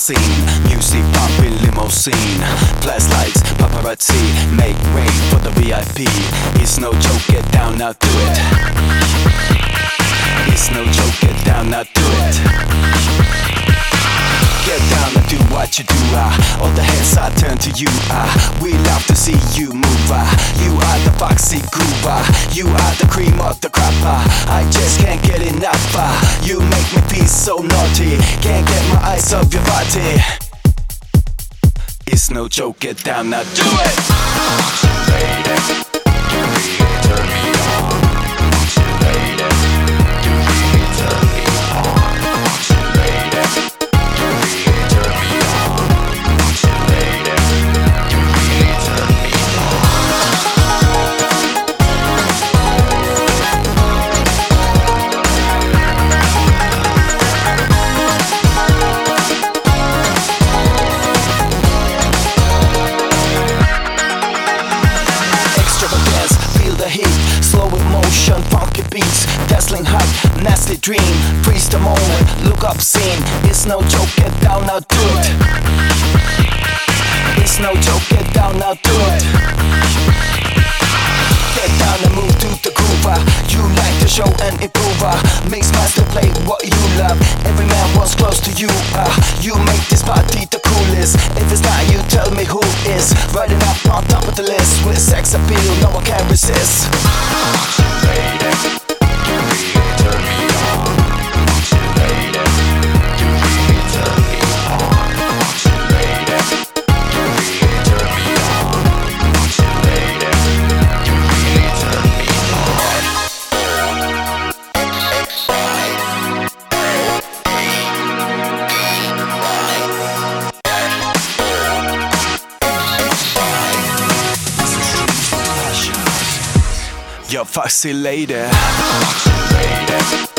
scene. Music pumping limousine, flashlights, paparazzi, make way for the VIP. It's no joke, get down, now do it. It's no joke, get down, now do it. Get down and do what you do, all the heads I turn to you, we love to see you move, you are the foxy groover, you are the cream of the crop, I just can't get enough, you make me feel so naughty, can't get my eyes off your body. It's no joke, get down, now do it. Lady, you really turn me on. Lady, you really turn me on. Lady, funky beats, dazzling hot, nasty dream. Freeze the moment, look obscene. It's no joke, get down, now do it. It's no joke, get down, now do it. Get down and move to the groove. You like to show and improve. Mix master, play what you love. Every man wants close to you. You make this party the coolest. If it's not you, tell me who is. Riding up on top of the list with sex appeal, no one can resist. Lady, you really turn me on. Lady, you really turn me on. Lady, you really turn me on. Lady, you really turn me on. You're foxy lady.